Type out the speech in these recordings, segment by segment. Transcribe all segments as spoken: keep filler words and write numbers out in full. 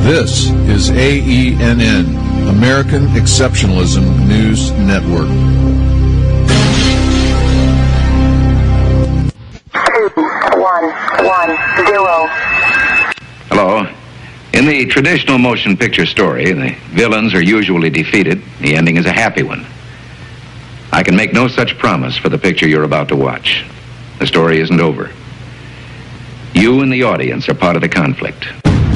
This is A E N N, American Exceptionalism News Network. Two, one, one, zero. Hello. In the traditional motion picture story, the villains are usually defeated. The ending is a happy one. I can make no such promise for the picture you're about to watch. The story isn't over. You and the audience are part of the conflict.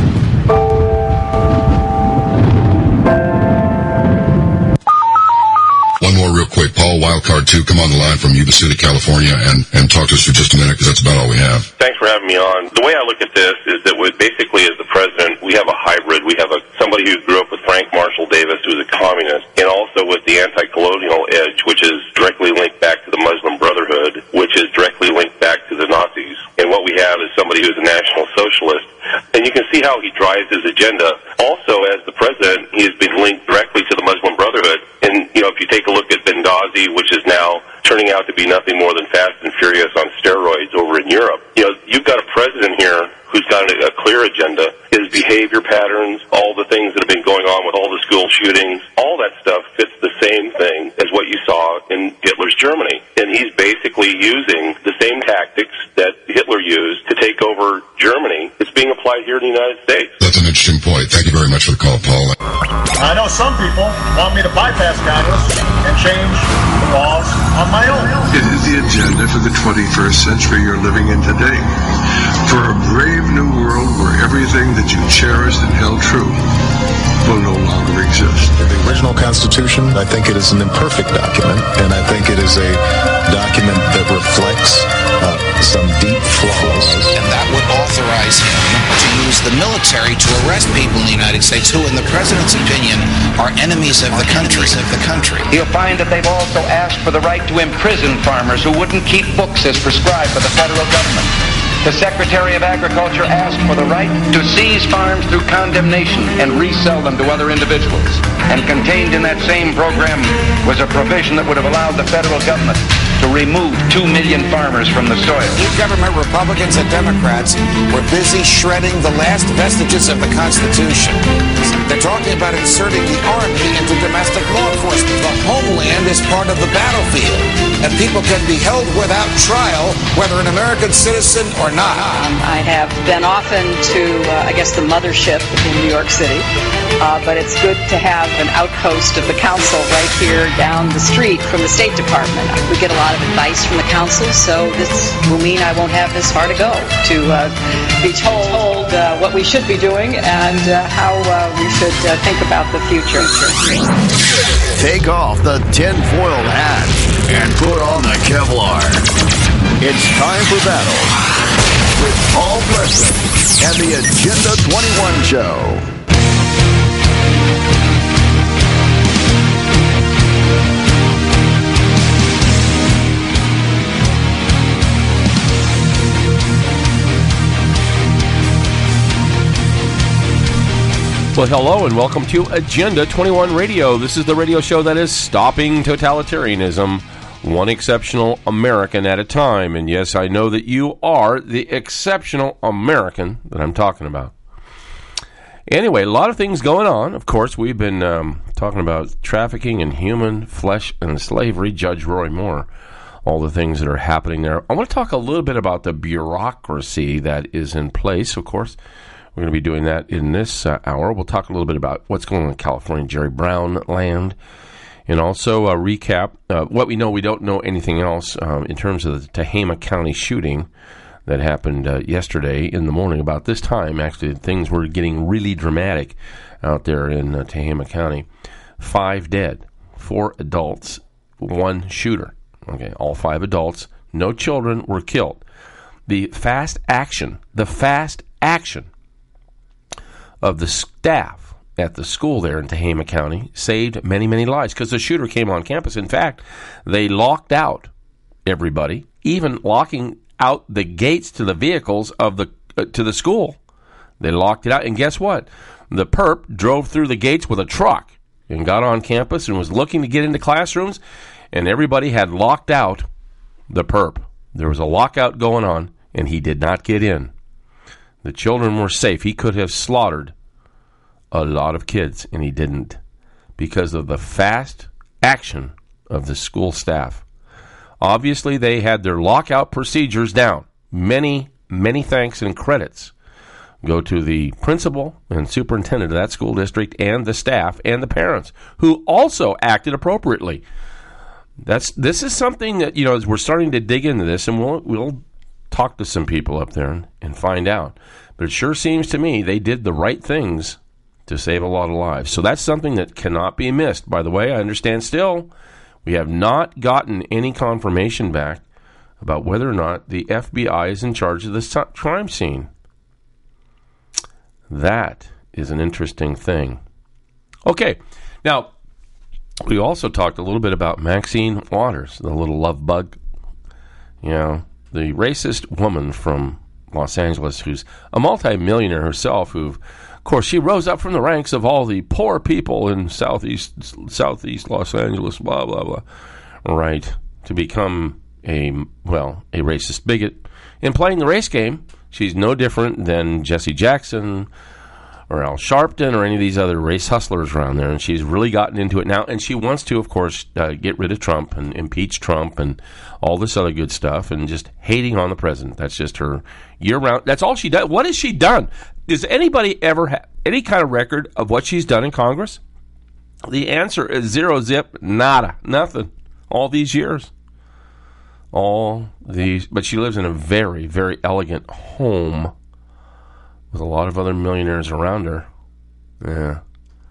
One more real quick. Paul, Wildcard two, come on the line from Yuba City, California, and, and talk to us for just a minute, because that's about all we have. Thanks for having me on. The way I look at this is that we basically, as the president, we have a hybrid. We have a somebody who grew up with Frank Marshall Davis, who's a communist, and also with the anti-colonial edge, which is directly linked back to the Muslim Brotherhood, which is directly linked back to the Nazis. And what we have is somebody who's a national socialist. And you can see how he drives his agenda. Also, as the president, he has been linked directly to the Muslim Brotherhood. And, you know, if you take a look at Benghazi, which is now turning out to be nothing more than Fast and Furious on steroids over in Europe, you know, you've got a president here who's got a, a clear agenda. His behavior patterns, all the things that have been going on with all the school shootings, all that stuff fits the same thing as what you saw in Hitler's Germany. And he's basically using the same tactics that Hitler used to take over Germany. It's being applied here in the United States. That's an interesting point. Thank you very much for the call, Paul. I know some people want me to bypass Congress and change the laws on my own. It is the agenda for the twenty-first century you're living in today. For a brave new world where everything that you cherished and held true will no longer exist. The original Constitution, I think it is an imperfect document, and I think it is a document that reflects uh, some deep flaws. And that would authorize him to use the military to arrest people in the United States who, in the president's opinion, are enemies of the country. Of the country. You'll find that they've also asked for the right to imprison farmers who wouldn't keep books as prescribed by the federal government. The Secretary of Agriculture asked for the right to seize farms through condemnation and resell them to other individuals. And contained in that same program was a provision that would have allowed the federal government to remove two million farmers from the soil. New government, Republicans and Democrats, were busy shredding the last vestiges of the Constitution. They're talking about inserting the Army into domestic law enforcement. The homeland is part of the battlefield, and people can be held without trial, whether an American citizen or not. Um, I have been often to, uh, I guess, the mothership in New York City, uh, but it's good to have an outpost of the council right here down the street from the State Department. We get a lot of advice from the council, so this will mean I won't have this far to go to uh, be told, told uh, what we should be doing and uh, how uh, we should uh, think about the future. Take off the tinfoil hat and put on the Kevlar. It's time for battle with Paul Preston and the Agenda twenty-one Show. Well, hello and welcome to Agenda twenty-one Radio. This is the radio show that is stopping totalitarianism, one exceptional American at a time. And yes, I know that you are the exceptional American that I'm talking about. Anyway, a lot of things going on. Of course, we've been um, talking about trafficking in human flesh and slavery, Judge Roy Moore, all the things that are happening there. I want to talk a little bit about the bureaucracy that is in place, of course. We're going to be doing that in this uh, hour. We'll talk a little bit about what's going on in California, Jerry Brown land, and also a recap. Uh, what we know, we don't know anything else um, in terms of the Tehama County shooting that happened uh, yesterday in the morning. About this time, actually, things were getting really dramatic out there in uh, Tehama County. Five dead, four adults, one shooter. Okay, all five adults, no children were killed. The fast action, the fast action of the staff at the school there in Tehama County saved many, many lives because the shooter came on campus. In fact, they locked out everybody, even locking out the gates to the vehicles of the uh, to the school. They locked it out, and guess what? The perp drove through the gates with a truck and got on campus and was looking to get into classrooms, and everybody had locked out the perp. There was a lockout going on, and he did not get in. The children were safe. He could have slaughtered a lot of kids, and he didn't, because of the fast action of the school staff. Obviously, they had their lockout procedures down. Many, many thanks and credits go to the principal and superintendent of that school district and the staff and the parents, who also acted appropriately. That's this is something that, you know, as we're starting to dig into this, and we'll we'll talk to some people up there and, and find out. But it sure seems to me they did the right things to save a lot of lives. So that's something that cannot be missed. By the way, I understand still we have not gotten any confirmation back about whether or not the F B I is in charge of this crime scene. That is an interesting thing. Okay, now, we also talked a little bit about Maxine Waters, the little love bug. You know, the racist woman from Los Angeles who's a multimillionaire herself, who, of course, she rose up from the ranks of all the poor people in southeast southeast Los Angeles, blah, blah, blah, right, to become a, well, a racist bigot. In playing the race game, she's no different than Jesse Jackson or Al Sharpton or any of these other race hustlers around there, and she's really gotten into it now, and she wants to, of course, uh, get rid of Trump and impeach Trump and all this other good stuff, and just hating on the president. That's just her year-round. That's all she does. What has she done? Does anybody ever have any kind of record of what she's done in Congress? The answer is zero, zip, nada, nothing, all these years. All these, but she lives in a very, very elegant home with a lot of other millionaires around her. Yeah.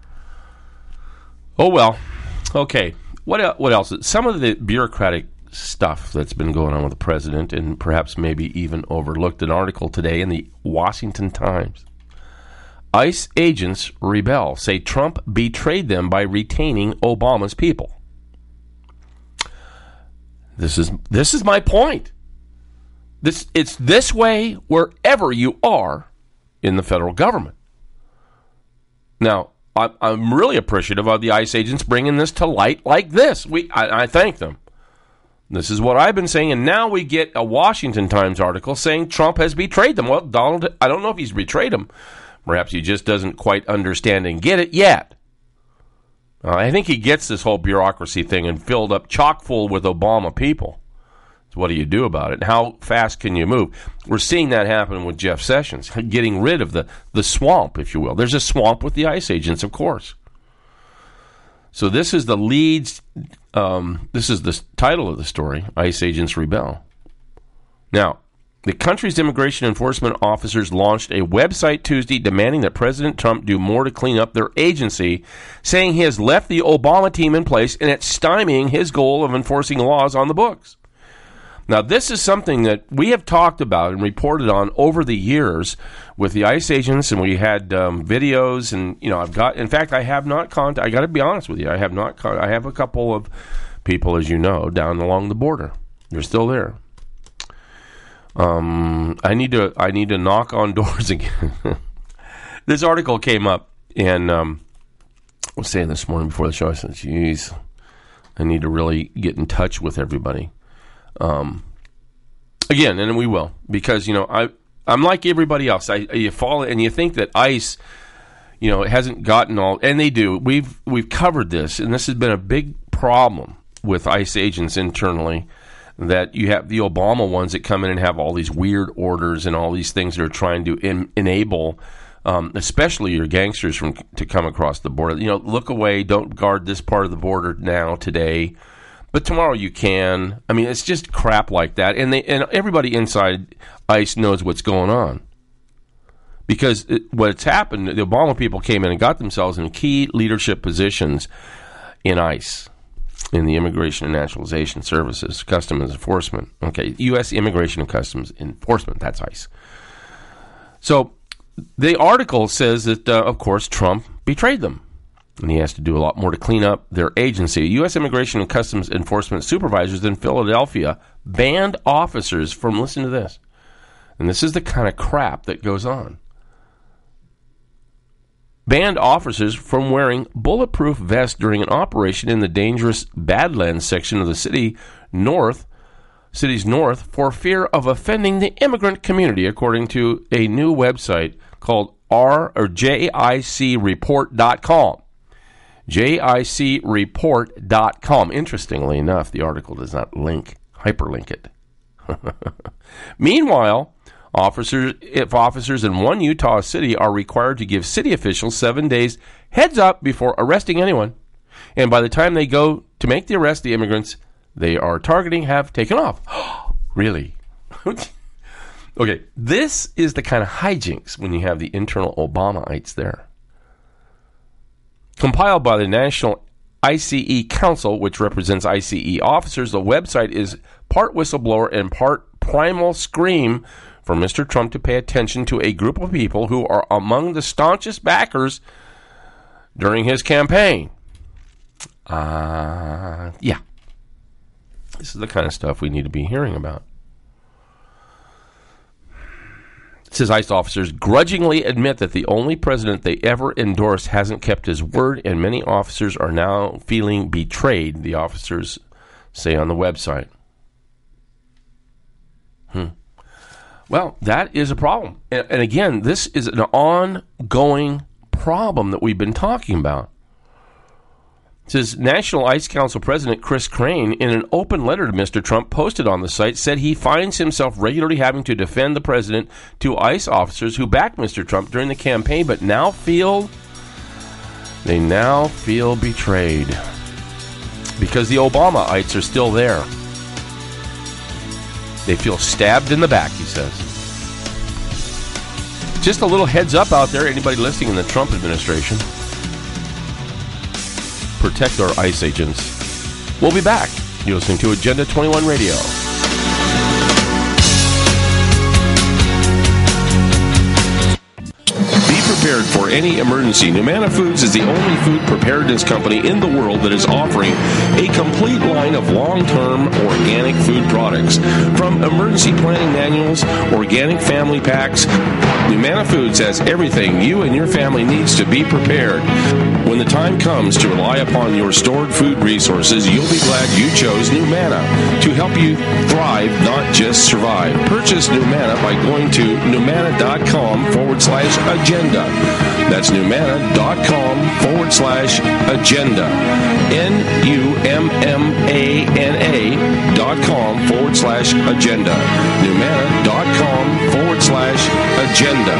Oh, well. Okay. What el- what else? Some of the bureaucratic stuff that's been going on with the president, and perhaps maybe even overlooked, an article today in the Washington Times. ICE agents rebel, say Trump betrayed them by retaining Obama's people. This is this is my point. This it's this way wherever you are in the federal government. Now, I, I'm really appreciative of the ICE agents bringing this to light like this. We, I, I thank them. This is what I've been saying, and now we get a Washington Times article saying Trump has betrayed them. Well, Donald, I don't know if he's betrayed them. Perhaps he just doesn't quite understand and get it yet. Uh, I think he gets this whole bureaucracy thing and filled up chock full with Obama people. So what do you do about it? How fast can you move? We're seeing that happen with Jeff Sessions, getting rid of the, the swamp, if you will. There's a swamp with the ICE agents, of course. So this is the leads. Um, this is the title of the story, ICE agents rebel. Now, the country's immigration enforcement officers launched a website Tuesday demanding that President Trump do more to clean up their agency, saying he has left the Obama team in place and it's stymieing his goal of enforcing laws on the books. Now, this is something that we have talked about and reported on over the years with the ICE agents, and we had um, videos, and, you know, I've got, in fact, I have not contact, I got to be honest with you, I have not, con- I have a couple of people, as you know, down along the border. They're still there. Um, I need to, I need to knock on doors again. This article came up, and um, I was saying this morning before the show, I said, geez, I need to really get in touch with everybody. Um, again, and we will, because, you know, I, I'm like everybody else. I, you fall and you think that ICE, you know, it hasn't gotten all, and they do. We've, we've covered this, and this has been a big problem with ICE agents internally, that you have the Obama ones that come in and have all these weird orders and all these things that are trying to in, enable, um, especially your gangsters from to come across the border. You know, look away, don't guard this part of the border now, today. But tomorrow you can. I mean, it's just crap like that. And they and everybody inside ICE knows what's going on. Because it, what's happened, the Obama people came in and got themselves in key leadership positions in ICE, in the Immigration and Naturalization Services, Customs Enforcement. Okay, U S Immigration and Customs Enforcement, that's ICE. So the article says that, uh, of course, Trump betrayed them. And he has to do a lot more to clean up their agency. U S Immigration and Customs Enforcement supervisors in Philadelphia banned officers from, listen to this, and this is the kind of crap that goes on, banned officers from wearing bulletproof vests during an operation in the dangerous Badlands section of the city north, city's north for fear of offending the immigrant community, according to a new website called R or J I C report dot com. J I C report dot com. Interestingly enough, the article does not link, hyperlink it. Meanwhile, officers, if officers in one Utah city are required to give city officials seven days heads up before arresting anyone, and by the time they go to make the arrest, the immigrants they are targeting have taken off. Really? Okay, this is the kind of hijinks when you have the internal Obamaites there. Compiled by the National I C E Council, which represents I C E officers, the website is part whistleblower and part primal scream for Mister Trump to pay attention to a group of people who are among the staunchest backers during his campaign. Uh, yeah. This is the kind of stuff we need to be hearing about. It says ICE officers grudgingly admit that the only president they ever endorsed hasn't kept his word, and many officers are now feeling betrayed, the officers say on the website. Hmm. Well, that is a problem. And, and again, this is an ongoing problem that we've been talking about. It says National ICE Council President Chris Crane, in an open letter to Mister Trump posted on the site, said he finds himself regularly having to defend the president to ICE officers who backed Mister Trump during the campaign, but now feel they now feel betrayed because the Obamaites are still there. They feel stabbed in the back, he says. Just a little heads up out there, anybody listening in the Trump administration. Protect our ICE agents. We'll be back. You're listening to Agenda twenty-one Radio. Prepared for any emergency. Numana Foods is the only food preparedness company in the world that is offering a complete line of long-term organic food products. From emergency planning manuals, organic family packs, Numana Foods has everything you and your family needs to be prepared. When the time comes to rely upon your stored food resources, you'll be glad you chose Numana to help you thrive, not just survive. Purchase Numana by going to numana.com forward slash agenda. That's numana.com forward slash agenda. N-U-M-M-A-N-A dot com forward slash agenda. Numana.com forward slash agenda.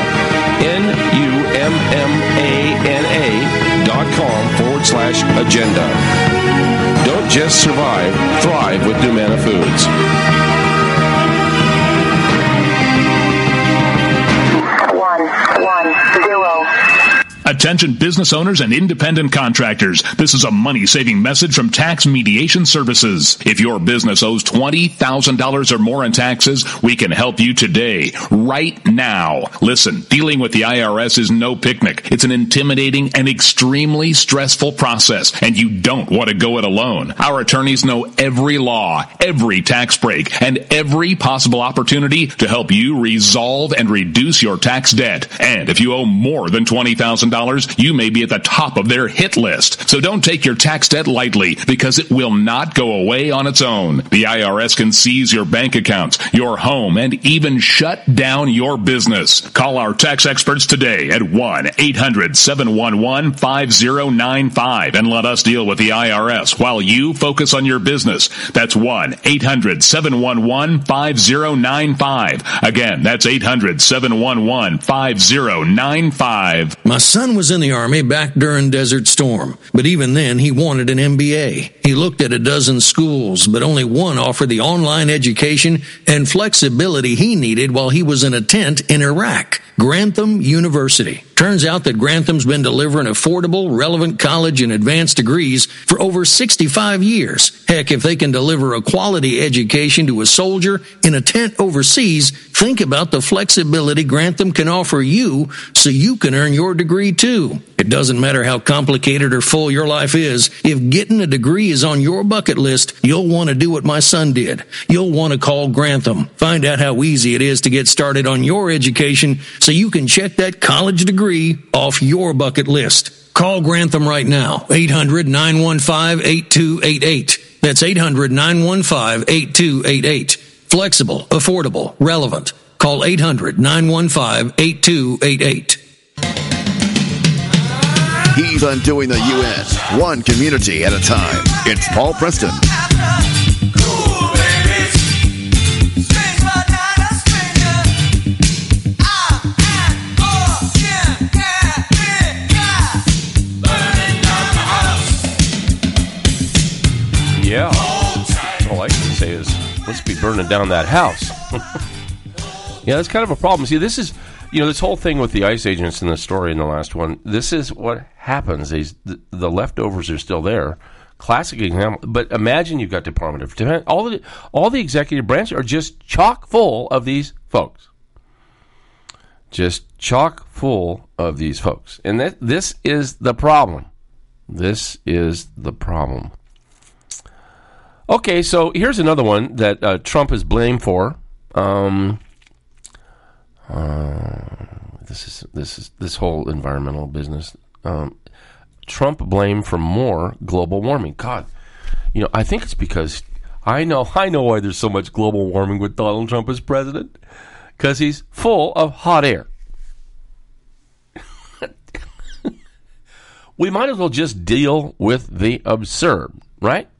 N-U-M-M-A-N-A dot com forward slash agenda. Don't just survive, thrive with Numana Foods. Attention business owners and independent contractors. This is a money-saving message from Tax Mediation Services. If your business owes twenty thousand dollars or more in taxes, we can help you today, right now. Listen, dealing with the I R S is no picnic. It's an intimidating and extremely stressful process, and you don't want to go it alone. Our attorneys know every law, every tax break, and every possible opportunity to help you resolve and reduce your tax debt. And if you owe more than twenty thousand dollars, you may be at the top of their hit list. So don't take your tax debt lightly, because it will not go away on its own. The I R S can seize your bank accounts, your home, and even shut down your business. Call our tax experts today at one eight hundred seven one one five zero nine five and let us deal with the I R S while you focus on your business. That's one eight hundred seven one one five zero nine five. Again, that's eight hundred seven one one five zero nine five. My son was in the Army back during Desert Storm, but even then he wanted an M B A. He looked at a dozen schools, but only one offered the online education and flexibility he needed while he was in a tent in Iraq. Grantham University. Turns out that Grantham's been delivering affordable, relevant college and advanced degrees for over sixty-five years. Heck, if they can deliver a quality education to a soldier in a tent overseas, think about the flexibility Grantham can offer you so you can earn your degree too. It doesn't matter how complicated or full your life is. If getting a degree is on your bucket list, you'll want to do what my son did. You'll want to call Grantham. Find out how easy it is to get started on your education so you can check that college degree off your bucket list. Call Grantham right now. eight hundred nine one five eight two eight eight. That's eight hundred nine one five eight two eight eight. Flexible, affordable, relevant. Call eight hundred nine one five eight two eight eight. He's undoing the U N, one community at a time. It's Paul Preston. Yeah, all I can say is, let's be burning down that house. Yeah, that's kind of a problem. See, this is, you know, this whole thing with the ICE agents in the story in the last one, this is what happens. These, the, the leftovers are still there. Classic example. But imagine you've got Department of Defense. All the, all the executive branch are just chock full of these folks. Just chock full of these folks. And that, this is the problem. This is the problem. Okay, so here's another one that uh, Trump is blamed for. Um, uh, this is this is this whole environmental business. Um, Trump blamed for more global warming. God, you know, I think it's because I know I know why there's so much global warming with Donald Trump as president, because he's full of hot air. We might as well just deal with the absurd, right?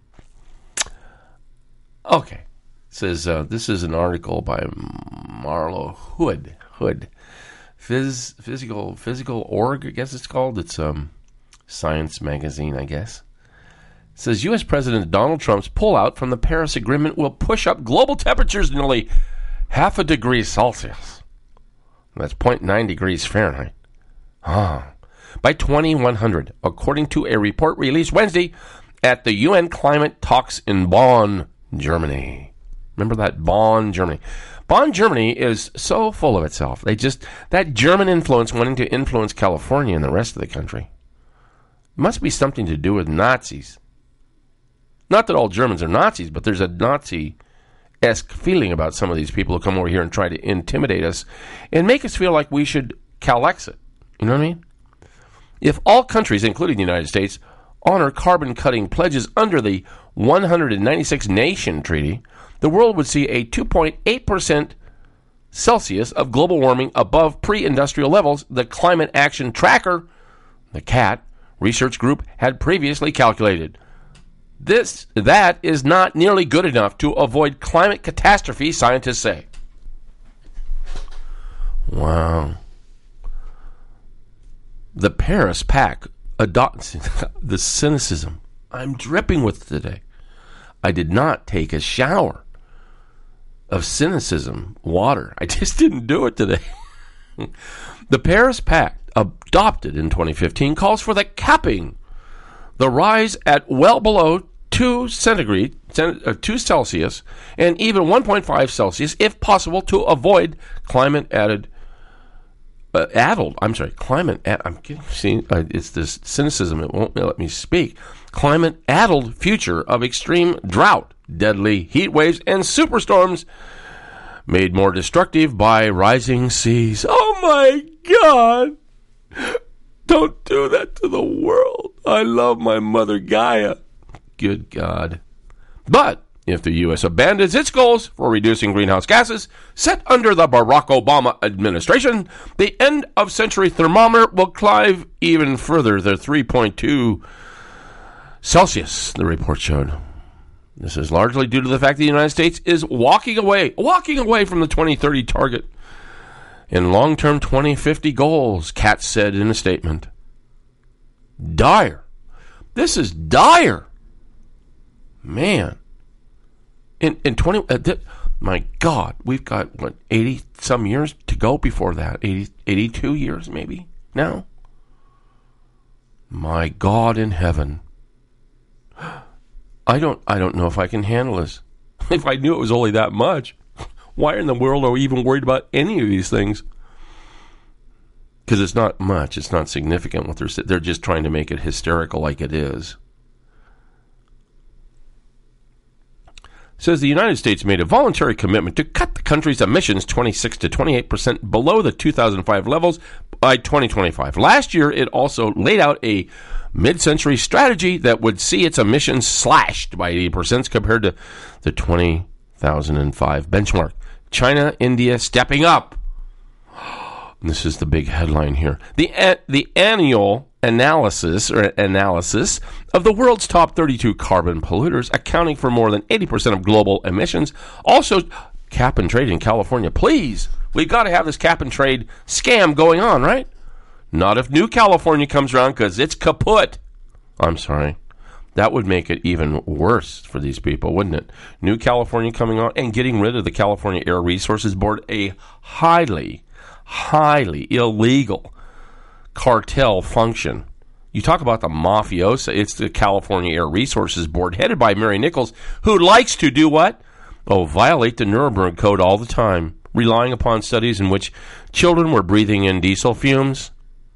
Okay, it says uh, this is an article by Marlo Hood. Hood, Phys, physical physical org, I guess it's called. It's um, Science magazine, I guess. It says U S President Donald Trump's pullout from the Paris Agreement will push up global temperatures nearly half a degree Celsius. That's zero point nine degrees Fahrenheit. Ah, by twenty-one hundred, according to a report released Wednesday at the U N climate talks in Bonn, Germany. Remember that? Bonn, Germany. Bonn, Germany is so full of itself. They just, that German influence wanting to influence California and the rest of the country. It must be something to do with Nazis. Not that all Germans are Nazis, but there's a Nazi-esque feeling about some of these people who come over here and try to intimidate us and make us feel like we should Cal-Exit. You know what I mean? If all countries, including the United States, honor carbon-cutting pledges under the one hundred ninety-six Nation Treaty, the world would see a two point eight percent Celsius of global warming above pre-industrial levels. The Climate Action Tracker, the C A T, research group had previously calculated. This, that is not nearly good enough to avoid climate catastrophe, scientists say. Wow. The Paris Pact adopts the cynicism I'm dripping with today. I did not take a shower of cynicism water. I just didn't do it today. The Paris Pact, adopted in twenty fifteen, calls for the capping the rise at well below two centigrade, uh, two Celsius, and even one point five Celsius, if possible, to avoid climate added, uh, addled. I'm sorry, climate. Ad, I'm getting. See, uh, it's this cynicism. It won't let me speak. Climate addled future of extreme drought, deadly heat waves, and superstorms made more destructive by rising seas. Oh my God! Don't do that to the world. I love my mother Gaia. Good God. But if the U S abandons its goals for reducing greenhouse gases set under the Barack Obama administration, the end-of-century thermometer will climb even further to three point two Celsius, the report showed. This is largely due to the fact the United States is walking away, walking away from the twenty thirty target and long-term twenty fifty goals, C A T said in a statement. Dire. This is dire. Man. In in twenty uh, th- my God, we've got what eighty some years to go before that. eighty, eighty-two years maybe now. My God in heaven. I don't I don't know if I can handle this. If I knew it was only that much, why in the world are we even worried about any of these things? Because it's not much. It's not significant what they're they're just trying to make it hysterical like it is. It says the United States made a voluntary commitment to cut the country's emissions twenty-six to twenty-eight percent below the two thousand five levels by twenty twenty-five. Last year, it also laid out a mid-century strategy that would see its emissions slashed by eighty percent compared to the two thousand five benchmark. China, India stepping up. This is the big headline here. The a- the annual analysis or analysis of the world's top thirty-two carbon polluters, accounting for more than eighty percent of global emissions, also cap and trade in California. Please, we've got to have this cap and trade scam going on, right? Not if New California comes around, because it's kaput. I'm sorry. That would make it even worse for these people, wouldn't it? New California coming on and getting rid of the California Air Resources Board, a highly, highly illegal cartel function. You talk about the mafiosa. It's the California Air Resources Board, headed by Mary Nichols, who likes to do what? Oh, violate the Nuremberg Code all the time, relying upon studies in which children were breathing in diesel fumes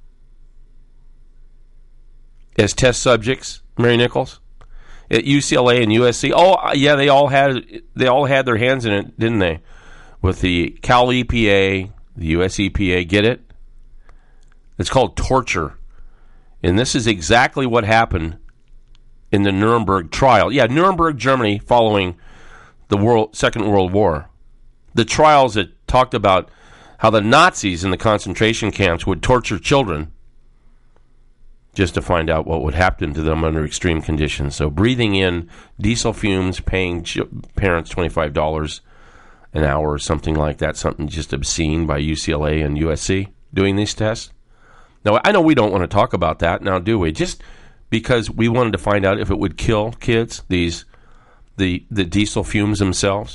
as test subjects. Mary Nichols at U C L A and U S C. Oh, yeah, they all had they all had their hands in it, didn't they? With the Cal E P A, the U S E P A. Get it? It's called torture, and this is exactly what happened in the Nuremberg trial. Yeah, Nuremberg, Germany, following the World Second World War. The trials that talked about how the Nazis in the concentration camps would torture children just to find out what would happen to them under extreme conditions. So breathing in diesel fumes, paying ch- parents twenty-five dollars an hour or something like that, something just obscene by U C L A and U S C doing these tests. Now, I know we don't want to talk about that now, do we? Just because we wanted to find out if it would kill kids, these the the diesel fumes themselves.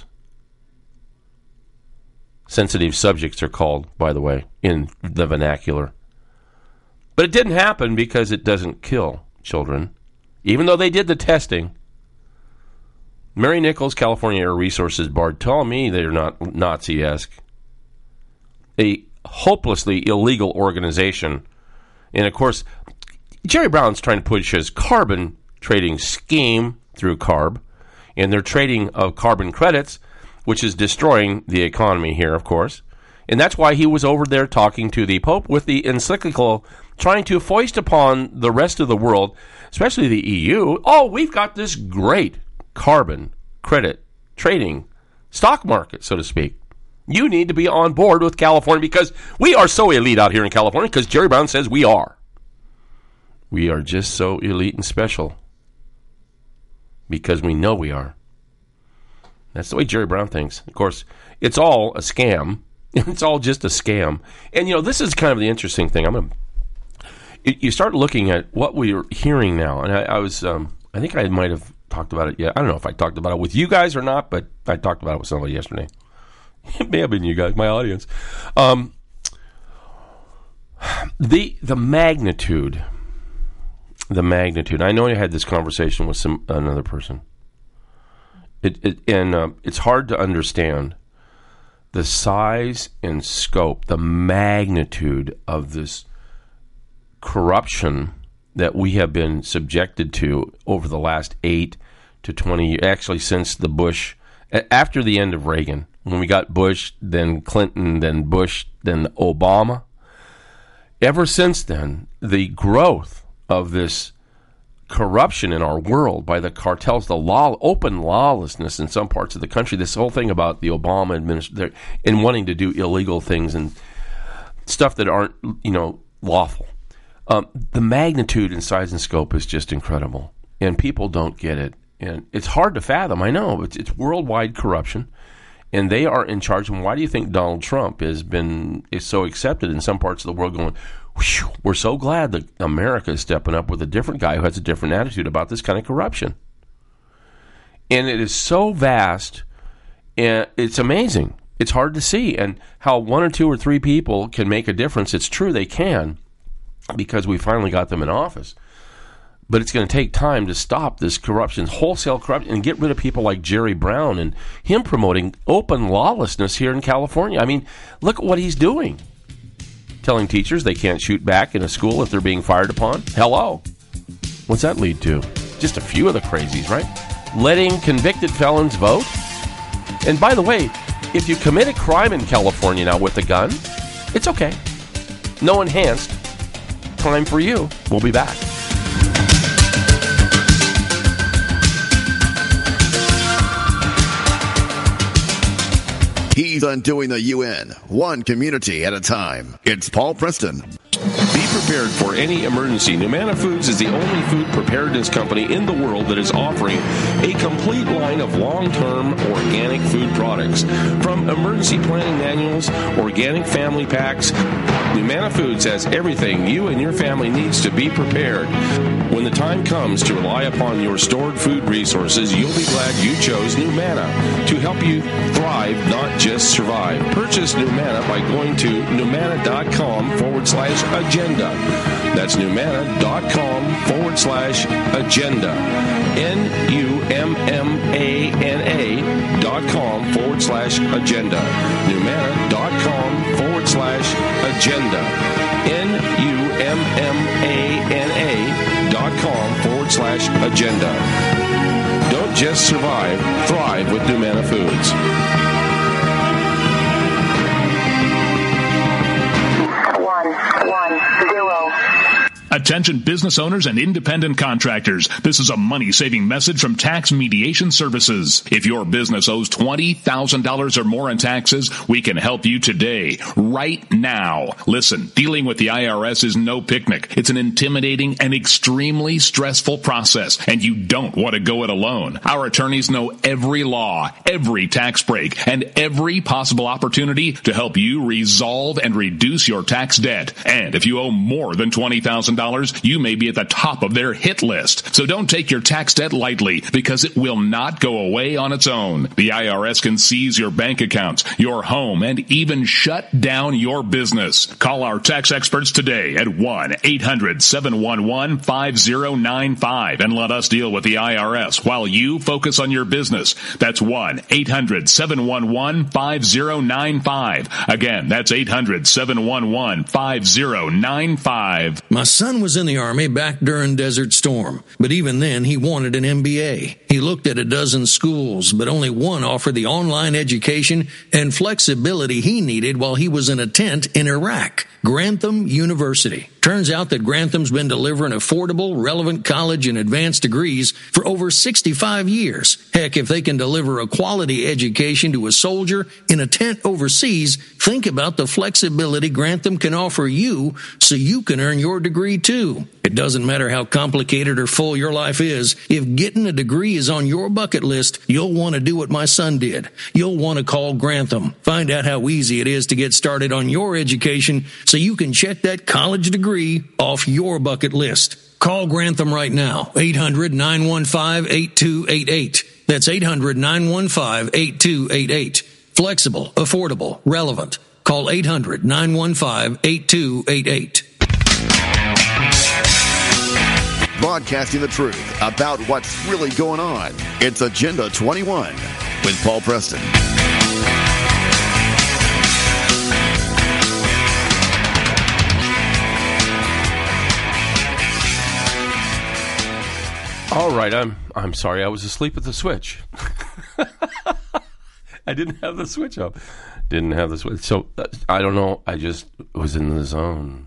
Sensitive subjects are called, by the way, in the vernacular. But it didn't happen because it doesn't kill children, even though they did the testing. Mary Nichols, California Air Resources Board, tell me they're not Nazi-esque. A hopelessly illegal organization. And, of course, Jerry Brown's trying to push his carbon trading scheme through CARB, and they're trading of carbon credits, which is destroying the economy here, of course. And that's why he was over there talking to the Pope with the encyclical, trying to foist upon the rest of the world, especially the E U, oh, we've got this great carbon credit trading stock market, so to speak. You need to be on board with California because we are so elite out here in California because Jerry Brown says we are. We are just so elite and special because we know we are. That's the way Jerry Brown thinks. Of course, it's all a scam. It's all just a scam. And, you know, this is kind of the interesting thing. I'm gonna, you start looking at what we're hearing now, and I, I was, um, I think I might have talked about it yet. I don't know if I talked about it with you guys or not, but I talked about it with somebody yesterday. It may have been you guys, my audience. Um, the the magnitude, the magnitude. I know I had this conversation with some another person. It, it and uh, it's hard to understand the size and scope, the magnitude of this corruption that we have been subjected to over the last eight to twenty years, actually since the Bush, after the end of Reagan, when we got Bush, then Clinton, then Bush, then Obama. Ever since then, the growth of this corruption in our world by the cartels, the law, open lawlessness in some parts of the country, this whole thing about the Obama administration and wanting to do illegal things and stuff that aren't, you know, lawful. Um, the magnitude and size and scope is just incredible, and people don't get it. And it's hard to fathom, I know. It's, it's worldwide corruption, and they are in charge. And why do you think Donald Trump has been is so accepted in some parts of the world going, whew, we're so glad that America is stepping up with a different guy who has a different attitude about this kind of corruption. And it is so vast, and it's amazing. It's hard to see. And how one or two or three people can make a difference, it's true they can, because we finally got them in office. But it's going to take time to stop this corruption, wholesale corruption, and get rid of people like Jerry Brown and him promoting open lawlessness here in California. I mean, look at what he's doing. Telling teachers they can't shoot back in a school if they're being fired upon. Hello. What's that lead to? Just a few of the crazies, right? Letting convicted felons vote. And by the way, if you commit a crime in California now with a gun, it's okay. No enhanced time for you. We'll be back. He's undoing the U N, one community at a time. It's Paul Preston. Be prepared for any emergency. Numana Foods is the only food preparedness company in the world that is offering a complete line of long-term organic food products. From emergency planning manuals, organic family packs, Numana Foods has everything you and your family needs to be prepared. When the time comes to rely upon your stored food resources, you'll be glad you chose Numana to help you thrive, not just survive. Purchase Numana by going to numana.com forward slash agenda. That's numana.com forward slash agenda. N-U-M-M-A-N-A dot com forward slash agenda. Numana.com forward slash agenda. N-U-M-M-A-N-A dot com forward slash agenda. Don't just survive, thrive with Numana Foods. One, one, zero. Attention business owners and independent contractors. This is a money-saving message from Tax Mediation Services. If your business owes twenty thousand dollars or more in taxes, we can help you today, right now. Listen, dealing with the I R S is no picnic. It's an intimidating and extremely stressful process, and you don't want to go it alone. Our attorneys know every law, every tax break, and every possible opportunity to help you resolve and reduce your tax debt. And if you owe more than twenty thousand dollars, you may be at the top of their hit list. So don't take your tax debt lightly, because it will not go away on its own. The I R S can seize your bank accounts, your home, and even shut down your business. Call our tax experts today at one eight hundred seven one one five zero nine five and let us deal with the I R S while you focus on your business. That's one eight hundred seven one one five zero nine five. Again, that's eight hundred seven one one five zero nine five. My son was in the Army back during Desert Storm, but even then he wanted an M B A. He looked at a dozen schools, but only one offered the online education and flexibility he needed while he was in a tent in Iraq. Grantham University. Turns out that Grantham's been delivering affordable, relevant college and advanced degrees for over sixty-five years. Heck, if they can deliver a quality education to a soldier in a tent overseas, think about the flexibility Grantham can offer you so you can earn your degree too. It doesn't matter how complicated or full your life is. If getting a degree is on your bucket list, you'll want to do what my son did. You'll want to call Grantham. Find out how easy it is to get started on your education so you can check that college degree off your bucket list. Call Grantham right now. eight hundred nine one five eight two eight eight. That's eight hundred nine one five eight two eight eight. Flexible, affordable, relevant. Call eight hundred nine one five eight two eight eight. Broadcasting the truth about what's really going on. It's Agenda twenty-one with Paul Preston. All right, I'm I'm sorry. I was asleep at the switch. I didn't have the switch up. Didn't have the switch. So uh, I don't know. I just was in the zone.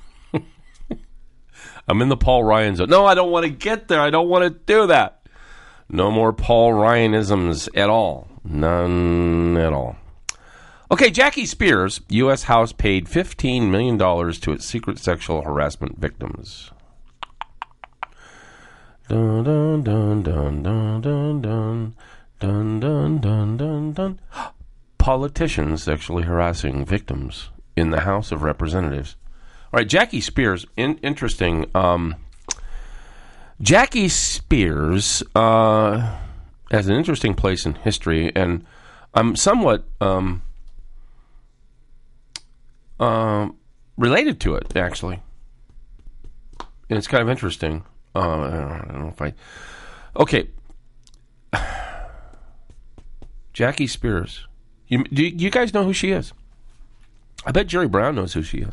I'm in the Paul Ryan zone. No, I don't want to get there. I don't want to do that. No more Paul Ryanisms at all. None at all. Okay, Jackie Spears, U S House paid fifteen million dollars to its secret sexual harassment victims. Dun dun dun dun dun dun dun dun dun dun dun dun. Politicians sexually harassing victims in the House of Representatives. All right, Jackie Spears. In, interesting. Um, Jackie Spears uh, has an interesting place in history, and I'm somewhat um, uh, related to it, actually. And it's kind of interesting. Uh, I don't know if I... Okay. Jackie Spears. You, do you guys know who she is? I bet Jerry Brown knows who she is.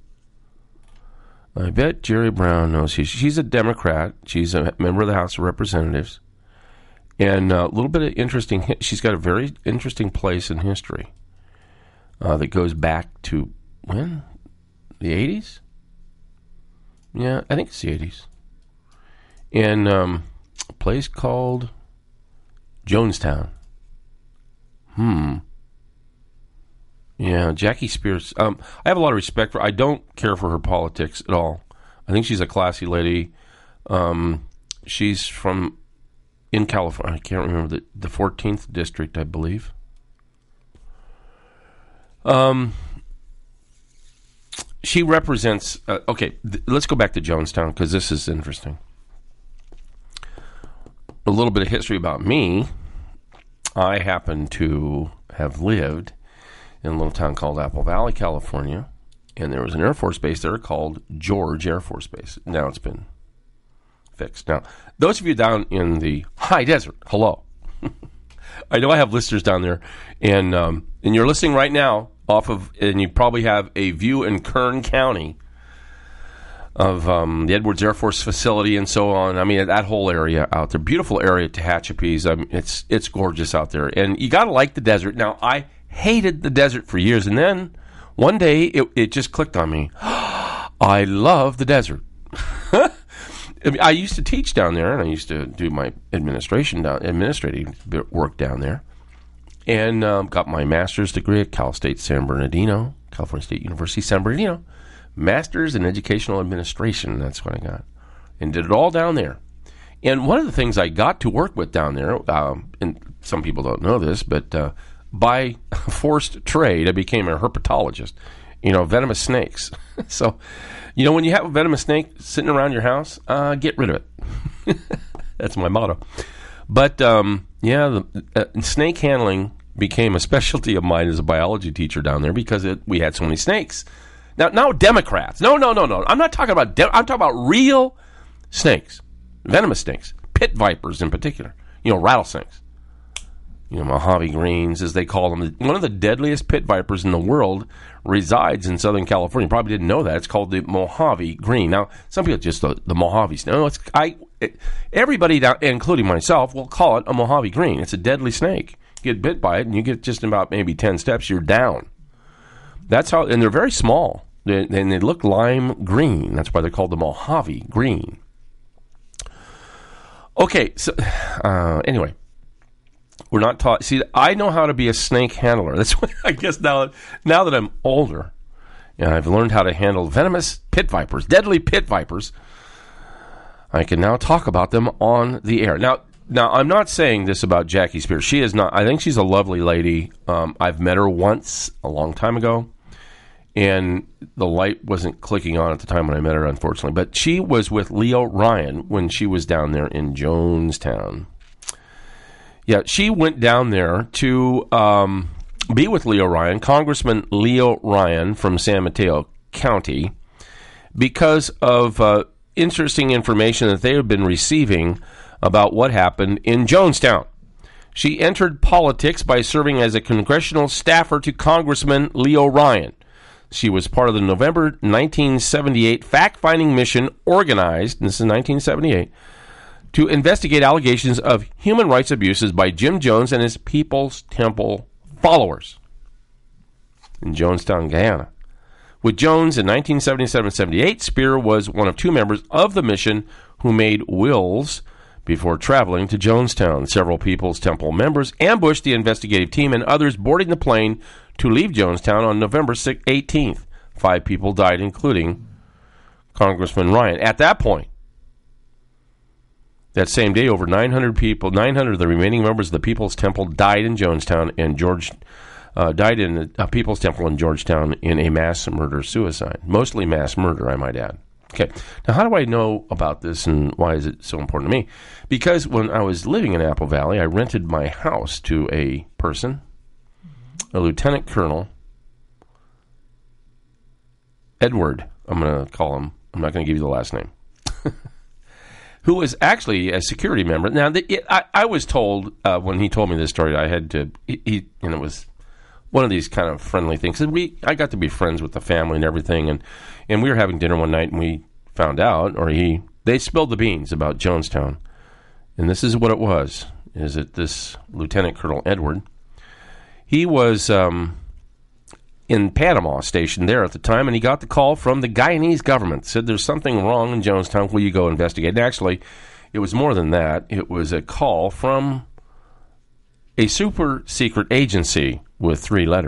I bet Jerry Brown knows who she is. She's a Democrat. She's a member of the House of Representatives. And a little bit of interesting... She's got a very interesting place in history uh, that goes back to... When? The eighties? Yeah, I think it's the eighties. In um, a place called Jonestown. Hmm. Yeah, Jackie Spears. Um, I have a lot of respect for. I don't care for her politics at all. I think she's a classy lady. Um, she's from in California. I can't remember the the fourteenth district, I believe. Um, she represents. Uh, okay, th- let's go back to Jonestown because this is interesting. A little bit of history about me. I happen to have lived in a little town called Apple Valley, California, and there was an Air Force base there called George Air Force Base. Now it's been fixed. Now, those of you down in the high desert, hello. I know I have listeners down there, and um, and you're listening right now off of, and you probably have a view in Kern County of um, the Edwards Air Force facility and so on. I mean, that whole area out there, beautiful area, Tehachapi's. I mean, it's it's gorgeous out there, and you got to like the desert. Now, I hated the desert for years, and then one day it, it just clicked on me. I love the desert. I mean, I used to teach down there, and I used to do my administration down, administrative work down there, and um, got my master's degree at Cal State San Bernardino, California State University San Bernardino, master's in educational administration. That's what I got, and did it all down there. And one of the things I got to work with down there, um, and some people don't know this, but uh, by forced trade, I became a herpetologist. You know, venomous snakes. So, you know, when you have a venomous snake sitting around your house, uh, get rid of it. That's my motto. But, um, yeah, the, uh, snake handling became a specialty of mine as a biology teacher down there because it, we had so many snakes. Now, now Democrats. No, no, no, no. I'm not talking about, de- I'm talking about real snakes, venomous snakes, pit vipers in particular, you know, rattlesnakes. You know, Mojave greens, as they call them. One of the deadliest pit vipers in the world resides in Southern California. You probably didn't know that. It's called the Mojave green. Now, some people just the, the Mojave. No, it's I. It, everybody, down, including myself, will call it a Mojave green. It's a deadly snake. You get bit by it, and you get just about maybe ten steps, you're down. That's how, and they're very small, they, and they look lime green. That's why they're called the Mojave green. Okay, so uh, anyway. We're not taught. See, I know how to be a snake handler. That's what I guess now. Now that I'm older, and I've learned how to handle venomous pit vipers, deadly pit vipers, I can now talk about them on the air. Now, now I'm not saying this about Jackie Spears. She is not. I think she's a lovely lady. Um, I've met her once a long time ago, and the light wasn't clicking on at the time when I met her, unfortunately. But she was with Leo Ryan when she was down there in Jonestown. Yeah, she went down there to um, be with Leo Ryan, Congressman Leo Ryan from San Mateo County, because of uh, interesting information that they have been receiving about what happened in Jonestown. She entered politics by serving as a congressional staffer to Congressman Leo Ryan. She was part of the November nineteen seventy-eight fact-finding mission organized, and this is nineteen seventy-eight, to investigate allegations of human rights abuses by Jim Jones and his People's Temple followers in Jonestown, Guyana. With Jones in nineteen seventy-seven seventy-eight, Spear was one of two members of the mission who made wills before traveling to Jonestown. Several People's Temple members ambushed the investigative team and others boarding the plane to leave Jonestown on November eighteenth. Five people died, including Congressman Ryan. At that point, that same day, over nine hundred people, nine hundred of the remaining members of the People's Temple died in Jonestown, and George uh, died in the uh, People's Temple in Georgetown in a mass murder-suicide. Mostly mass murder, I might add. Okay, now how do I know about this, and why is it so important to me? Because when I was living in Apple Valley, I rented my house to a person, a lieutenant colonel, Edward, I'm going to call him. I'm not going to give you the last name. Who was actually a security member. Now, the, it, I, I was told uh, when he told me this story, I had to, he, he, and it was one of these kind of friendly things. And we, I got to be friends with the family and everything, and, and we were having dinner one night, and we found out, or he, they spilled the beans about Jonestown. And this is what it was, is that this Lieutenant Colonel Edward, he was um, in Panama stationed there at the time, and he got the call from the Guyanese government. Said there's something wrong in Jonestown. Will you go investigate? And actually, it was more than that. It was a call from a super secret agency with three letters.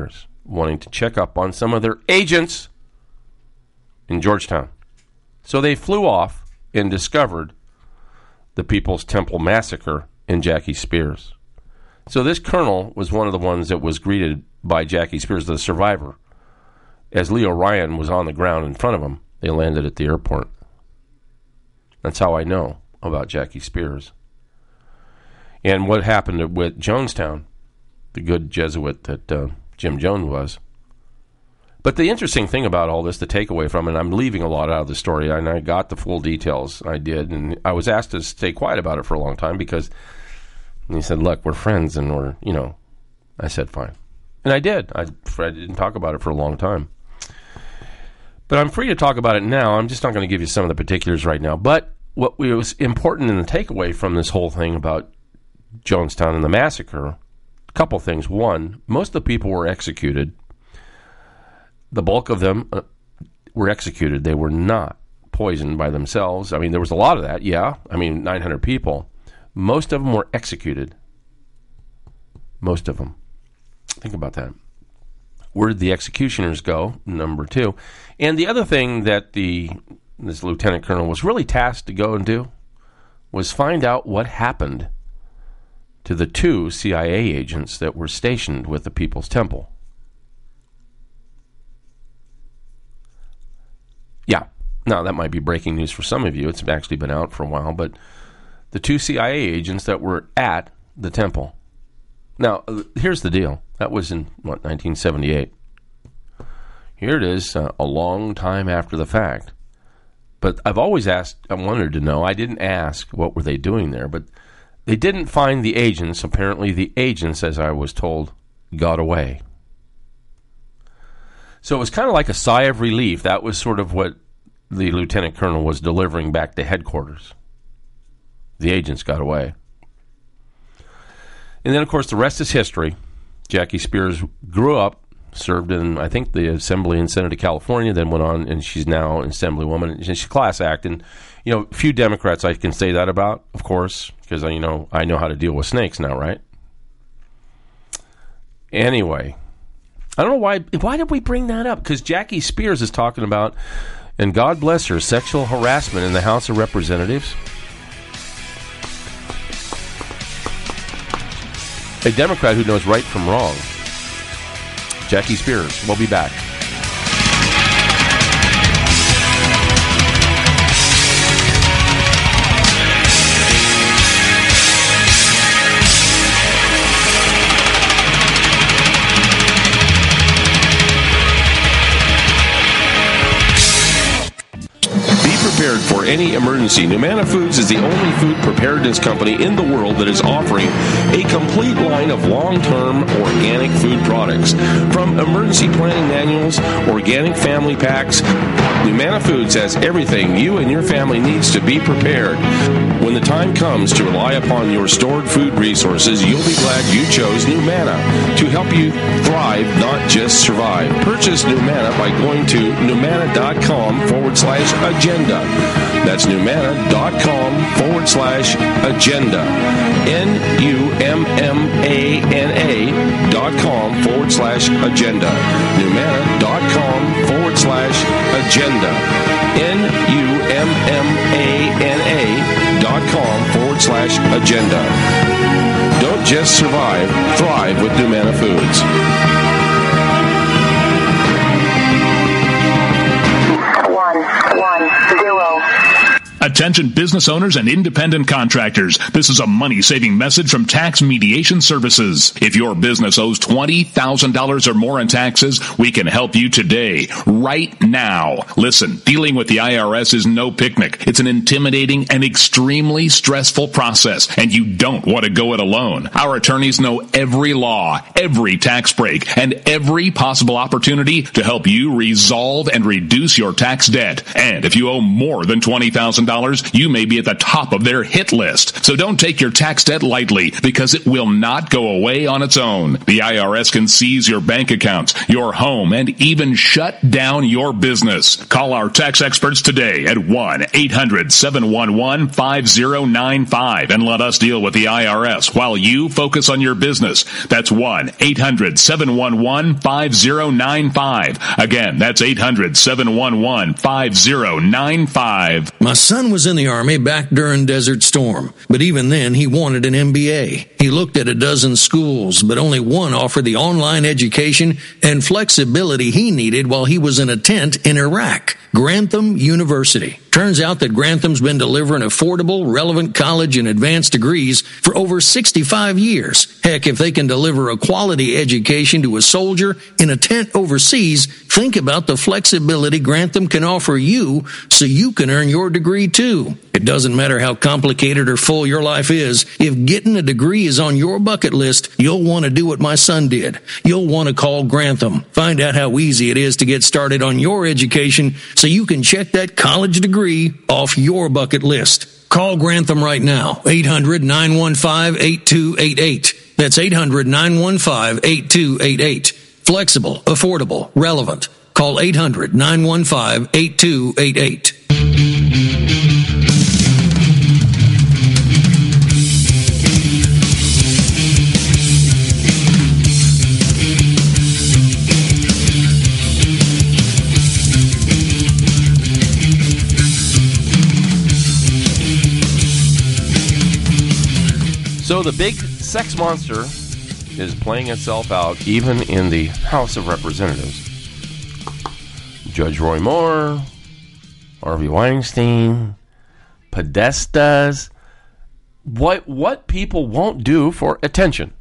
wanting to check up on some of their agents in Georgetown. So they flew off and discovered the People's Temple massacre in Jackie Spears. So this colonel was one of the ones that was greeted by Jackie Spears, the survivor. As Leo Ryan was on the ground in front of him, they landed at the airport. That's how I know about Jackie Spears. And what happened with Jonestown, the good Jesuit that uh, Jim Jones was. But the interesting thing about all this, the takeaway from it, and I'm leaving a lot out of the story, and I got the full details, I did, and I was asked to stay quiet about it for a long time because he said, look, we're friends, and we're, you know, I said, fine. And I did. I, I didn't talk about it for a long time. But I'm free to talk about it now. I'm just not going to give you some of the particulars right now. But what was important in the takeaway from this whole thing about Jonestown and the massacre, a couple things. One, most of the people were executed. The bulk of them uh, were executed. They were not poisoned by themselves. I mean, there was a lot of that, yeah. I mean, nine hundred people. Most of them were executed. Most of them. Think about that. Where did the executioners go? Number two. And the other thing that the this lieutenant colonel was really tasked to go and do was find out what happened to the two C I A agents that were stationed with the People's Temple. Yeah. Now, that might be breaking news for some of you. It's actually been out for a while, but the two C I A agents that were at the temple. Now, here's the deal. That was in, what, nineteen seventy-eight. Here it is, uh, a long time after the fact. But I've always asked, I wanted to know, I didn't ask what were they doing there, but they didn't find the agents. Apparently the agents, as I was told, got away. So it was kind of like a sigh of relief. That was sort of what the lieutenant colonel was delivering back to headquarters. The agents got away. And then, of course, the rest is history. Jackie Spears grew up, served in, I think, the Assembly and Senate of California, then went on, and she's now an Assemblywoman. She's class act. And, you know, few Democrats I can say that about, of course, because, you know, I know how to deal with snakes now, right? Anyway, I don't know why, why did we bring that up? Because Jackie Spears is talking about, and God bless her, sexual harassment in the House of Representatives. A Democrat who knows right from wrong. Jackie Spears. We'll be back. Prepared for any emergency. Numana Foods is the only food preparedness company in the world that is offering a complete line of long-term organic food products. From emergency planning manuals, organic family packs, Numana Foods has everything you and your family needs to be prepared. When the time comes to rely upon your stored food resources, you'll be glad you chose Numana to help you thrive, not just survive. Purchase Numana by going to Numana.com forward slash agenda. That's Numana.com forward slash agenda. N-U-M-M-A-N-A dot com forward slash agenda. Numana.com forward slash agenda. N-U-M-M-A-N-A dot com forward slash agenda. Don't just survive, thrive with Numana Foods. Attention business owners and independent contractors. This is a money-saving message from Tax Mediation Services. If your business owes twenty thousand dollars or more in taxes, we can help you today, right now. Listen, dealing with the I R S is no picnic. It's an intimidating and extremely stressful process, and you don't want to go it alone. Our attorneys know every law, every tax break, and every possible opportunity to help you resolve and reduce your tax debt. And if you owe more than twenty thousand dollars, dollars, you may be at the top of their hit list. So don't take your tax debt lightly, because it will not go away on its own. The I R S can seize your bank accounts, your home, and even shut down your business. Call our tax experts today at one eight hundred seven one one five zero nine five and let us deal with the I R S while you focus on your business. That's one eight hundred seven one one five zero nine five. Again, that's eight hundred seven one one five zero nine five. My son was in the Army back during Desert Storm, but even then he wanted an M B A. He looked at a dozen schools, but only one offered the online education and flexibility he needed while he was in a tent in Iraq. Grantham University. Turns out that Grantham's been delivering affordable, relevant college and advanced degrees for over sixty-five years. Heck, if they can deliver a quality education to a soldier in a tent overseas, think about the flexibility Grantham can offer you so you can earn your degree too. It doesn't matter how complicated or full your life is. If getting a degree is on your bucket list, you'll want to do what my son did. You'll want to call Grantham. Find out how easy it is to get started on your education so you can check that college degree off your bucket list. Call Grantham right now, eight hundred nine one five eight two eight eight. That's eight hundred nine one five eight two eight eight. Flexible, affordable, relevant. Call eight hundred nine one five eight two eight eight. So the big sex monster is playing itself out even in the House of Representatives. Judge Roy Moore, Harvey Weinstein, Podestas, what, what people won't do for attention.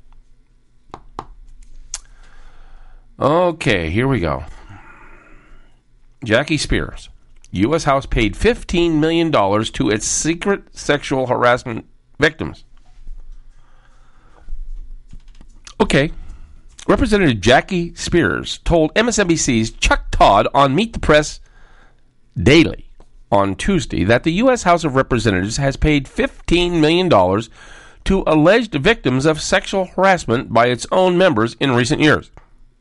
Okay, here we go. Jackie Spears. U S House paid fifteen million dollars to its secret sexual harassment victims. Okay. Representative Jackie Spears told M S N B C's Chuck Todd on Meet the Press Daily on Tuesday that the U S House of Representatives has paid fifteen million dollars to alleged victims of sexual harassment by its own members in recent years.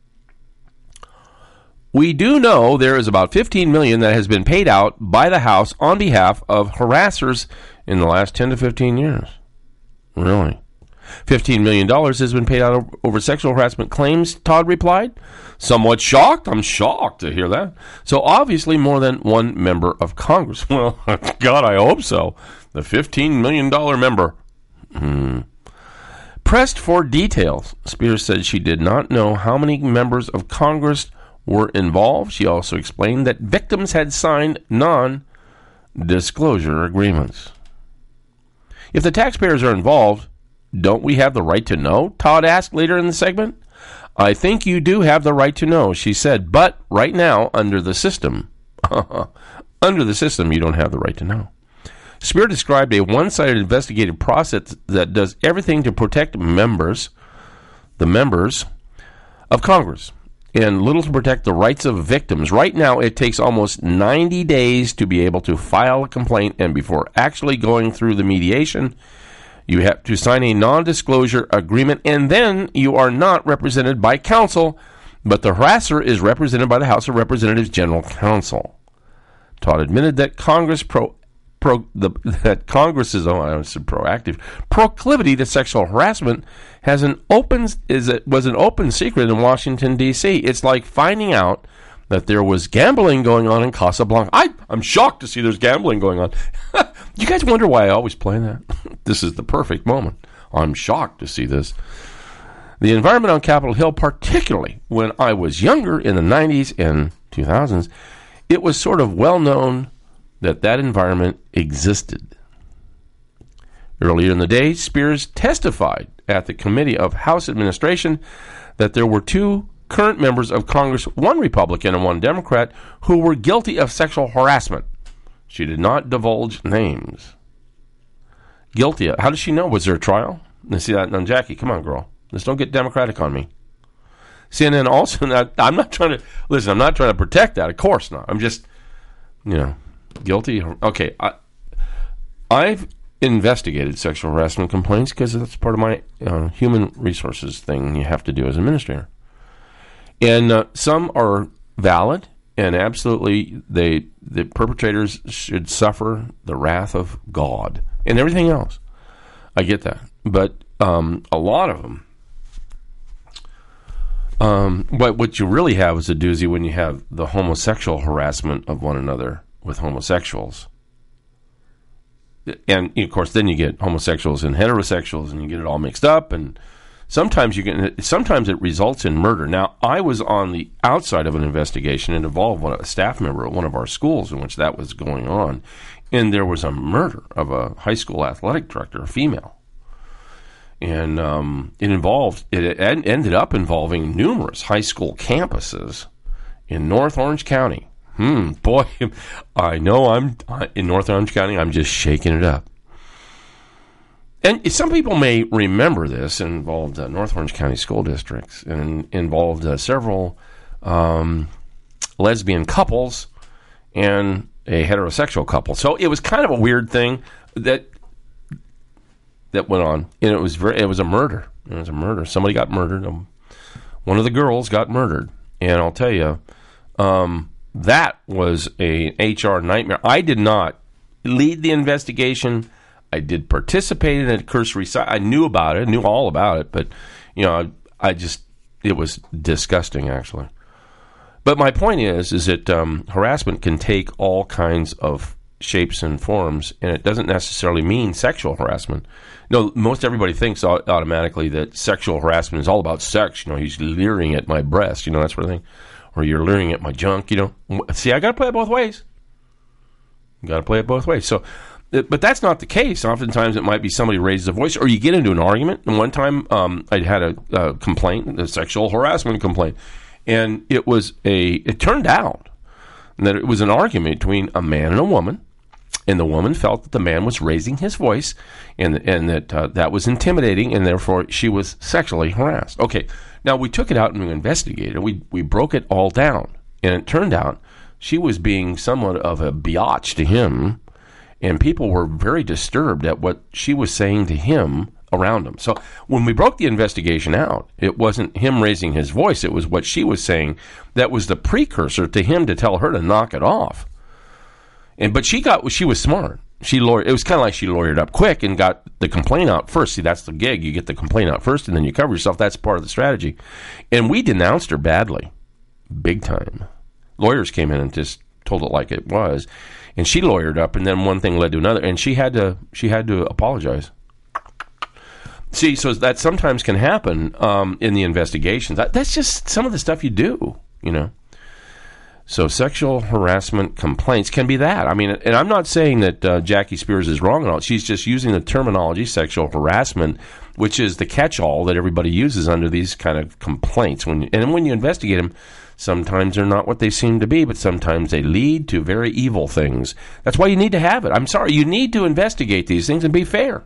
We do know there is about fifteen million dollars that has been paid out by the House on behalf of harassers in the last ten to fifteen years. Really? fifteen million dollars has been paid out over sexual harassment claims, Todd replied. Somewhat shocked? I'm shocked to hear that. So obviously more than one member of Congress. Well, God, I hope so. The fifteen million dollars member. Hmm. Pressed for details, Spears said she did not know how many members of Congress were involved. She also explained that victims had signed non-disclosure agreements. If the taxpayers are involved, don't we have the right to know? Todd asked later in the segment. I think you do have the right to know, she said, but right now, under the system, under the system, you don't have the right to know. Spear described a one-sided investigative process that does everything to protect members, the members of Congress, and little to protect the rights of victims. Right now, it takes almost ninety days to be able to file a complaint, and before actually going through the mediation, you have to sign a non-disclosure agreement, and then you are not represented by counsel, but the harasser is represented by the House of Representatives General Counsel. Todd admitted that Congress pro, pro the, that Congress's oh, I said proactive proclivity to sexual harassment has an open is it was an open secret in Washington D C. It's like finding out that there was gambling going on in Casablanca. I, I'm shocked to see there's gambling going on. You guys wonder why I always play that? This is the perfect moment. I'm shocked to see this. The environment on Capitol Hill, particularly when I was younger in the nineties and two thousands, it was sort of well known that that environment existed. Earlier in the day, Spears testified at the Committee of House Administration that there were two current members of Congress, one Republican and one Democrat, who were guilty of sexual harassment. She did not divulge names. Guilty. How does she know? Was there a trial? Let's see that. Now, Jackie, come on, girl. Let's don't get Democratic on me. C N N also, not, I'm not trying to, listen, I'm not trying to protect that. Of course not. I'm just, you know, guilty. Okay. I, I've investigated sexual harassment complaints because that's part of my uh, human resources thing you have to do as an administrator. And uh, some are valid, and absolutely they the perpetrators should suffer the wrath of God and everything else. I get that. But um, a lot of them, um, but what you really have is a doozy when you have the homosexual harassment of one another with homosexuals. And, of course, then you get homosexuals and heterosexuals, and you get it all mixed up. And sometimes you get, sometimes it results in murder. Now, I was on the outside of an investigation. It involved one, a staff member at one of our schools in which that was going on. And there was a murder of a high school athletic director, a female. And um, it involved, it ended up involving numerous high school campuses in North Orange County. Hmm, boy, I know I'm in North Orange County. I'm just shaking it up. And some people may remember this. It involved uh, North Orange County school districts and involved uh, several um, lesbian couples and a heterosexual couple. So it was kind of a weird thing that that went on, and it was very, it was a murder. It was a murder. Somebody got murdered. Um, one of the girls got murdered, and I'll tell you. Um, That was a H R nightmare. I did not lead the investigation. I did participate in it. Cursory, I knew about it, knew all about it, but you know, I, I just it was disgusting, actually. But my point is, is that um, harassment can take all kinds of shapes and forms, and it doesn't necessarily mean sexual harassment. No, most everybody thinks automatically that sexual harassment is all about sex. You know, he's leering at my breast, you know, that sort of thing. Or you're leering at my junk, you know. See, I got to play it both ways. You got to play it both ways. So, but that's not the case. Oftentimes, it might be somebody raises a voice, or you get into an argument. And one time, um, I had a, a complaint, a sexual harassment complaint, and it was a. It turned out that it was an argument between a man and a woman, and the woman felt that the man was raising his voice, and and that uh, that was intimidating, and therefore she was sexually harassed. Okay. Now, we took it out and we investigated. We we broke it all down. And it turned out she was being somewhat of a biatch to him, and people were very disturbed at what she was saying to him around him. So when we broke the investigation out, it wasn't him raising his voice. It was what she was saying that was the precursor to him to tell her to knock it off. And But she got she was smart. She lawyered, it was kind of like she lawyered up quick and got the complaint out first. See, that's the gig. You get the complaint out first, and then you cover yourself. That's part of the strategy. And we denounced her badly, big time. Lawyers came in and just told it like it was, and she lawyered up, and then one thing led to another, and she had to she had to apologize. See, so that sometimes can happen um, in the investigations. That, that's just some of the stuff you do, you know. So sexual harassment complaints can be that. I mean, and I'm not saying that uh, Jackie Spears is wrong at all. She's just using the terminology sexual harassment, which is the catch-all that everybody uses under these kind of complaints. When and when you investigate them, sometimes they're not what they seem to be, but sometimes they lead to very evil things. That's why you need to have it. I'm sorry, you need to investigate these things and be fair.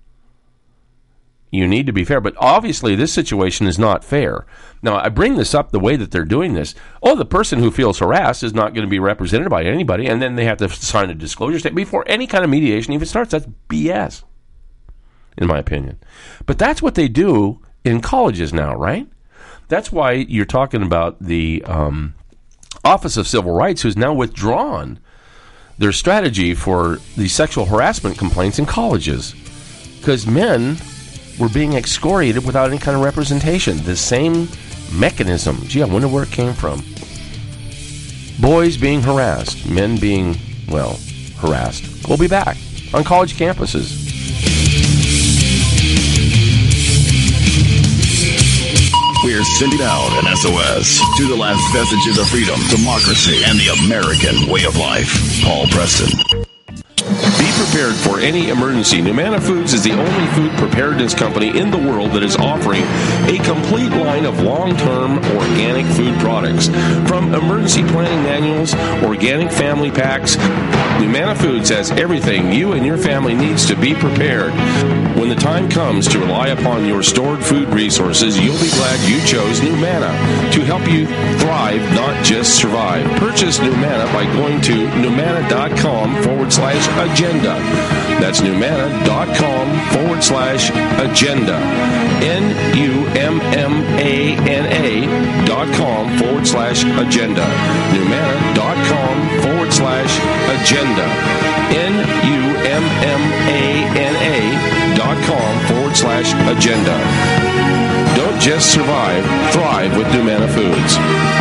You need to be fair, but obviously this situation is not fair. Now, I bring this up the way that they're doing this. Oh, the person who feels harassed is not going to be represented by anybody, and then they have to sign a disclosure statement before any kind of mediation even starts. That's B S, in my opinion. But that's what they do in colleges now, right? That's why you're talking about the um, Office of Civil Rights, who's now withdrawn their strategy for the sexual harassment complaints in colleges, because men were being excoriated without any kind of representation. The same mechanism. Gee, I wonder where it came from. Boys being harassed, men being, well, harassed. We'll be back on college campuses. We're sending out an S O S to the last vestiges of freedom, democracy, and the American way of life. Paul Preston. Be prepared for any emergency. Numanna Foods is the only food preparedness company in the world that is offering a complete line of long-term organic food products. From emergency planning manuals, organic family packs, Numanna Foods has everything you and your family needs to be prepared When the time comes to rely upon your stored food resources, you'll be glad you chose NuManna to help you thrive, not just survive. Purchase NuManna by going to numanna.com forward slash agenda. That's numanna.com forward slash agenda. N-U-M-M-A-N-A dot com forward slash agenda. numanna.com forward slash agenda. N-U-M-M-A-N-A dot com forward slash agenda. Don't just survive, thrive with NuManna Foods.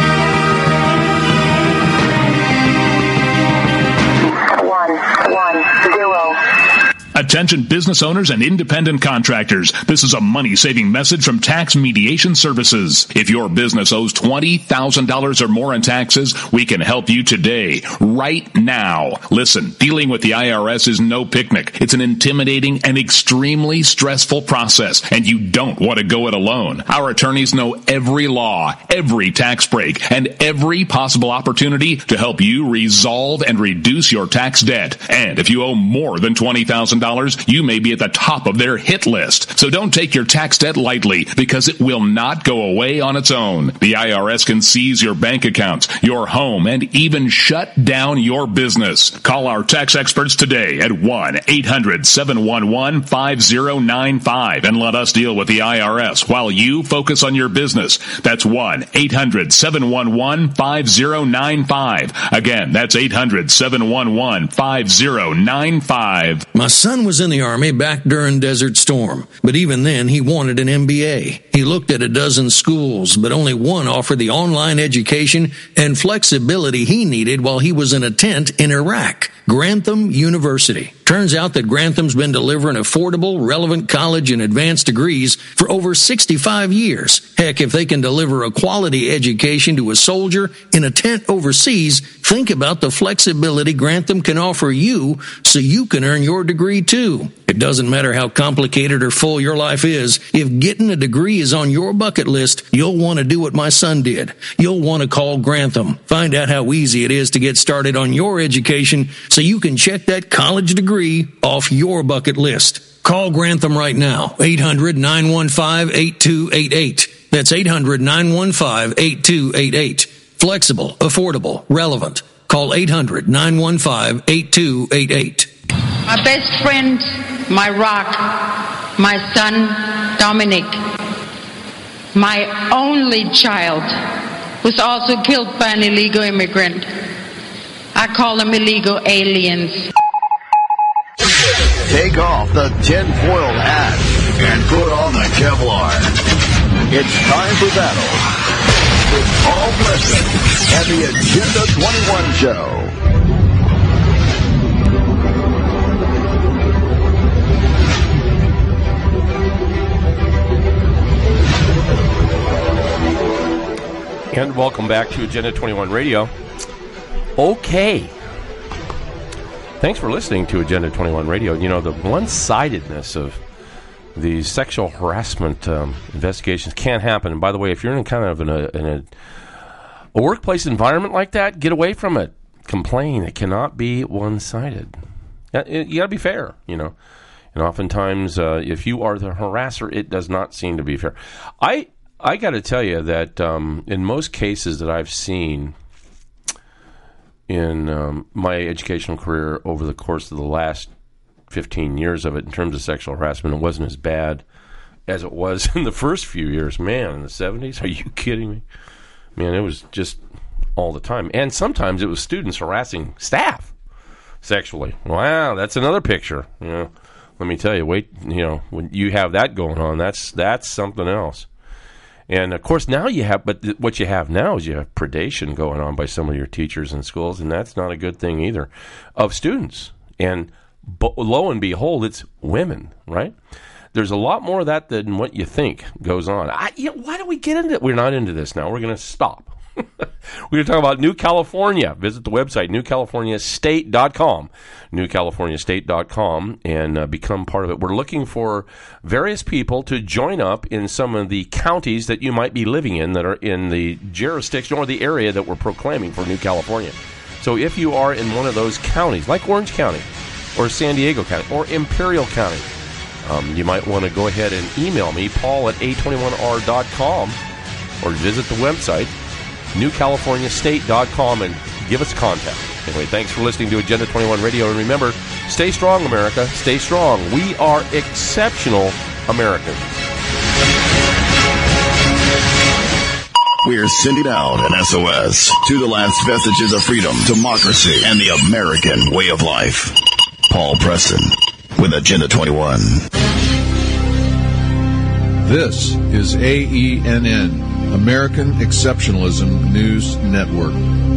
One, one, zero. Attention business owners and independent contractors. This is a money-saving message from Tax Mediation Services. If your business owes twenty thousand dollars or more in taxes, we can help you today, right now. Listen, dealing with the I R S is no picnic. It's an intimidating and extremely stressful process, and you don't want to go it alone. Our attorneys know every law, every tax break, and every possible opportunity to help you resolve and reduce your tax debt. And if you owe more than twenty thousand dollars, you may be at the top of their hit list. So don't take your tax debt lightly, because it will not go away on its own. The I R S can seize your bank accounts, your home, and even shut down your business. Call our tax experts today at one eight hundred seven one one five zero nine five and let us deal with the I R S while you focus on your business. That's one eight hundred seven one one five zero nine five. Again, that's eight hundred seven one one five zero nine five. My son was in the Army back during Desert Storm, but even then he wanted an M B A. He looked at a dozen schools, but only one offered the online education and flexibility he needed while he was in a tent in Iraq. Grantham University. Turns out that Grantham's been delivering affordable, relevant college and advanced degrees for over sixty-five years. Heck, if they can deliver a quality education to a soldier in a tent overseas, think about the flexibility Grantham can offer you so you can earn your degree too. It doesn't matter how complicated or full your life is. If getting a degree is on your bucket list, you'll want to do what my son did. You'll want to call Grantham. Find out how easy it is to get started on your education so you can check that college degree off your bucket list. Call Grantham right now. eight hundred nine one five eight two eight eight. That's eight hundred nine one five eight two eight eight. Flexible, affordable, relevant. Call eight hundred nine one five eight two eight eight. My best friend, my rock, my son, Dominic, my only child, was also killed by an illegal immigrant. I call them illegal aliens. Take off the tinfoil hat and put on the Kevlar. It's time for battle with Paul Blessing and the Agenda twenty-one Show. And welcome back to Agenda twenty-one Radio. Okay. Thanks for listening to Agenda twenty-one Radio. You know, the one-sidedness of these sexual harassment um, investigations can't happen. And by the way, if you're in kind of in a, in a, a workplace environment like that, get away from it. Complain. It cannot be one-sided. You got to be fair, you know. And oftentimes, uh, if you are the harasser, it does not seem to be fair. I I got to tell you that um, in most cases that I've seen in um, my educational career over the course of the last fifteen years of it, in terms of sexual harassment, it wasn't as bad as it was in the first few years. Man, in the seventies, are you kidding me? Man, it was just all the time. And sometimes it was students harassing staff sexually. Wow, that's another picture. You know, let me tell you, wait, you know, when you have that going on, that's that's something else. And, of course, now you have, but th- what you have now is you have predation going on by some of your teachers in schools, and that's not a good thing either, of students. And bo- lo and behold, it's women, right? There's a lot more of that than what you think goes on. I, you know, why do we get into it? We're not into this now. We're going to stop. We're going to talk about New California. Visit the website, new california state dot com, new california state dot com, and uh, become part of it. We're looking for various people to join up in some of the counties that you might be living in that are in the jurisdiction or the area that we're proclaiming for New California. So if you are in one of those counties, like Orange County or San Diego County or Imperial County, Um, you might want to go ahead and email me, Paul at A twenty-one R dot com, or visit the website, New California State dot com, and give us contact. Anyway, thanks for listening to Agenda twenty-one Radio, and remember, stay strong, America. Stay strong. We are exceptional Americans. We're sending out an S O S to the last vestiges of freedom, democracy, and the American way of life. Paul Preston with Agenda twenty-one. This is A E N N, American Exceptionalism News Network.